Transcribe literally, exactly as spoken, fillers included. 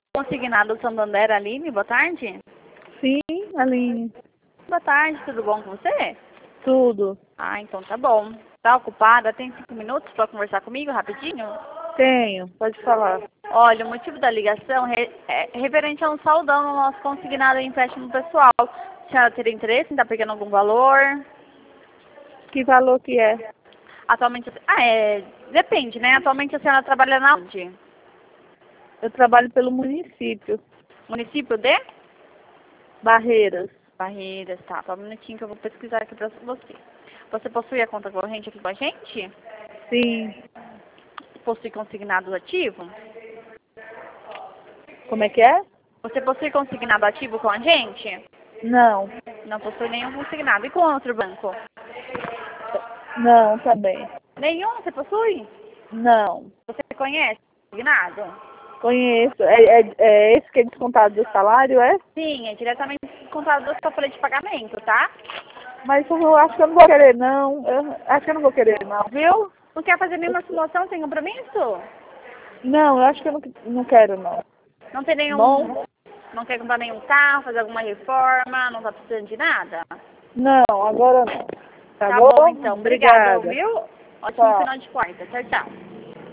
Consignado Santander, Aline, boa tarde. Sim, Aline. Boa tarde, tudo bom com você? Tudo. Ah, então tá bom. Tá ocupada? Tem cinco minutos para conversar comigo rapidinho? Tenho, pode falar. Olha, o motivo da ligação é, é referente a um saldão no nosso consignado em empréstimo pessoal. A senhora teria interesse em estar pegando algum valor? Que valor que é? Atualmente, ah, é, depende, né? Atualmente a senhora trabalha na onde? Eu trabalho pelo município. Município de? Barreiras. Barreiras, tá. Só um minutinho que eu vou pesquisar aqui pra você. Você possui a conta corrente aqui com a gente? Sim. Possui consignado ativo? Como é que é? Você possui consignado ativo com a gente? Não. Não possui nenhum consignado. E com outro banco? Não, também. Nenhum? Você possui? Não. Você conhece o consignado? Conheço. É, é, é esse que é descontado do salário, é? Sim, é diretamente descontado da sua folha de pagamento, tá? Mas eu acho que eu não vou querer, não. Eu acho que eu não vou querer, não, viu? Não quer fazer nenhuma simulação sem compromisso? Não, eu acho que eu não, não quero, não. Não tem nenhum... Bom? Não quer comprar nenhum carro, fazer alguma reforma, não tá precisando de nada? Não, agora não. Tá, Tá bom? bom, então. Obrigada, Obrigada. viu? Ótimo Tchau. final de quarta. Tchau, tchau.